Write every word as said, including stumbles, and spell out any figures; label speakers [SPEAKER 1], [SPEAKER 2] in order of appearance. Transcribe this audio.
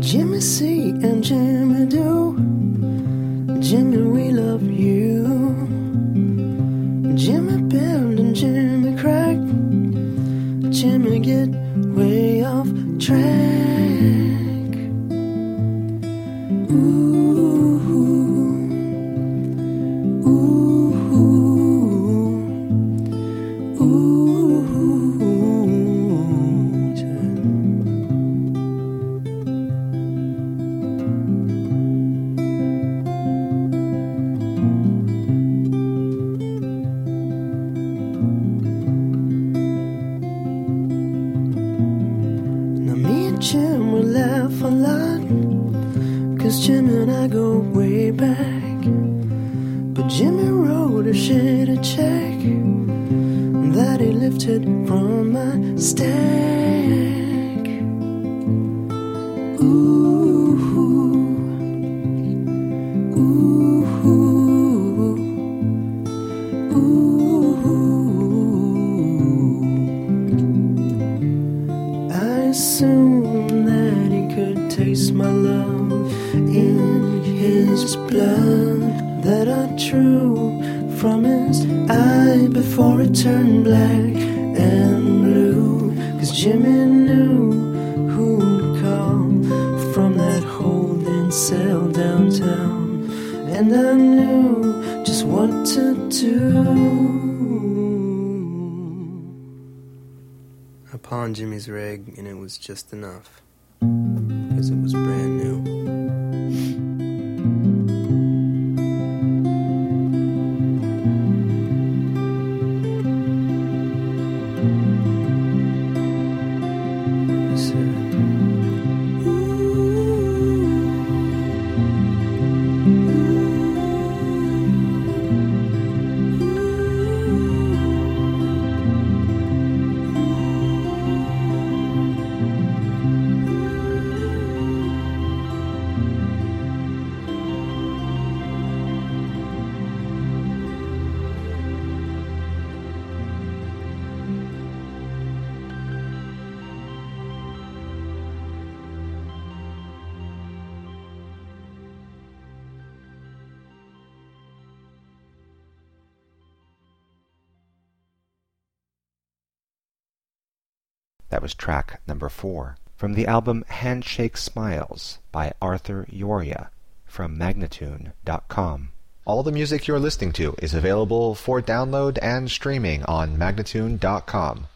[SPEAKER 1] Jimmy C and Jimmy Do, Jimmy, we love you. Jimmy Bend and Jimmy Crack, Jimmy, get way off track. Ooh, ooh, ooh, ooh, yeah. Jim will laugh a lot, 'cause Jim and I go way back. But Jimmy wrote a shitty check that he lifted from my stack. Ooh, ooh, ooh. I assume that he could taste my love in his blood that I drew from his eye before it turned black and blue. 'Cause Jimmy knew who'd call from that holding cell downtown, and I knew just what to do. I pawned Jimmy's rig, and it was just enough, 'cause it was brand new. He said,
[SPEAKER 2] That was track number four from the album Handshake Smiles by Arthur Yoria from Magnatune dot com. All the music you're listening to is available for download and streaming on Magnatune dot com.